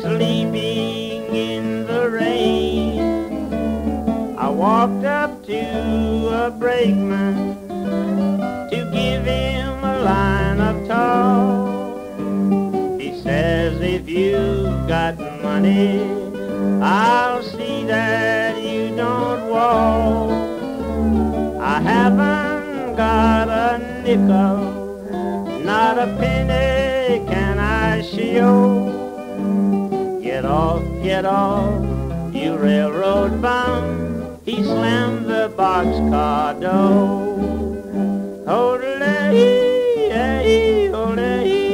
sleeping in the rain. I walked up to a brakeman to give him a line of talk. He says, if you've got money, I'll see that you don't walk. I haven't got a nickel, not a penny can I show. Get off, you railroad bum. He slammed the boxcar door. Hold-a-lee, hey, hold-a-lee.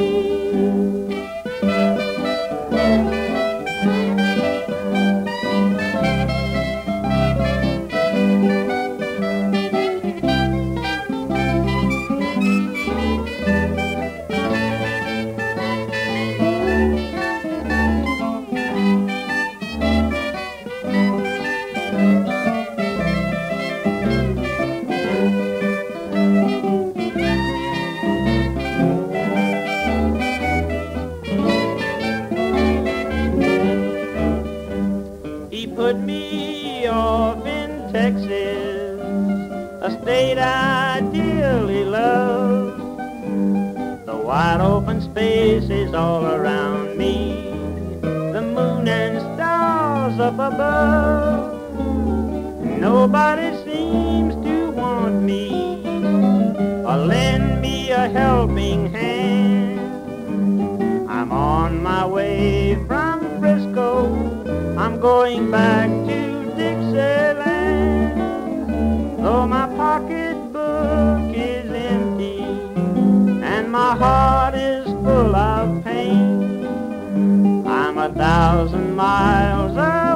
He put me off in Texas, a state I dearly love. The wide open spaces all around me, the moon and stars up above. Nobody seems to want me or lend me a helping hand. I'm on my way from Frisco, I'm going back to Dixieland. Though my pocketbook is empty and my heart is full of pain, I'm 1,000 miles away